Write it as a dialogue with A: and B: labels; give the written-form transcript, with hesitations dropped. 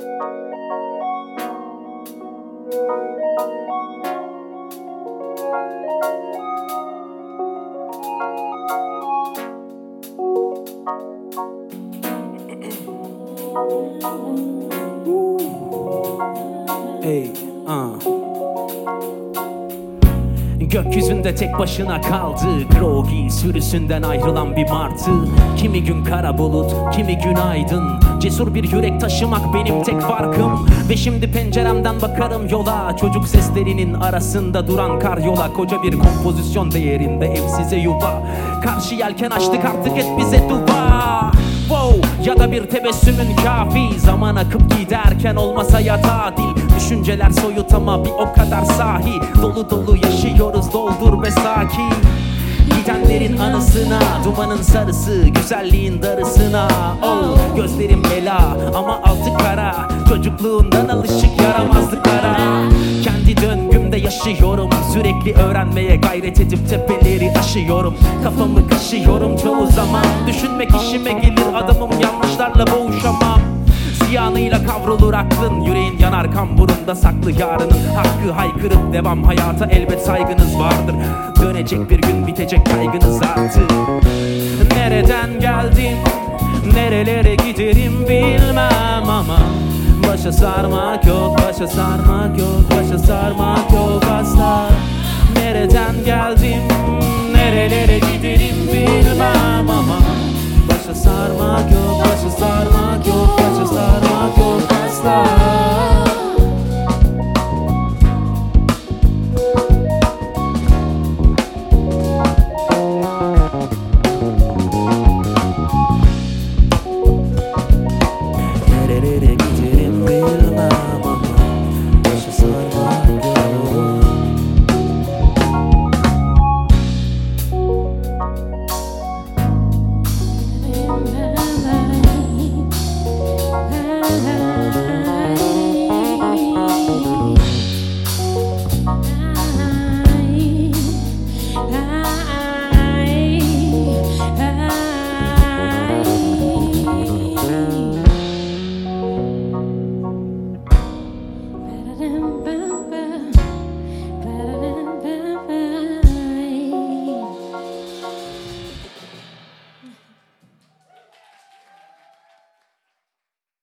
A: Hey, Gökyüzünde tek başına kaldı, Grogi sürüsünden ayrılan bir martı. Kimi gün kara bulut, kimi gün aydın. Cesur bir yürek taşımak benim tek farkım. Ve şimdi penceremden bakarım yola, çocuk seslerinin arasında duran karyola. Koca bir kompozisyon değerinde evsize yuva. Karşı yelken açtık artık et bize dua. Wow, ya da bir tebessümün kafi. Zaman akıp giderken olmasa ya tatil. Düşünceler soyut ama bir o kadar sahi. Dolu dolu yaşıyoruz, doldur ve sakin. Gidenlerin anısına, dumanın sarısı, güzelliğin darısına. Oh, gözlerim ela ama altı kara. Çocukluğundan alışık yaramazlıklara. Kendi döngümde yaşıyorum, sürekli öğrenmeye gayret edip tepeleri aşıyorum. Kafamı kaşıyorum çoğu zaman. Düşünmek işime gelir, adamım yanlışlarla boğuşamam. Ziyanıyla kavrulur aklın, yüreğin yanar kamburunda saklı yarının. Hakkı haykırıp devam, hayata elbet saygınız vardır. Dönecek bir gün, bitecek kaygınız artık. Nereden geldim, nerelere giderim bilmem ama başa sarmak yok, başa sarmak yok, başa sarmak yok asla. Nereden geldim, nerelere giderim bilmem ama başa sarmak yok, başa sarmak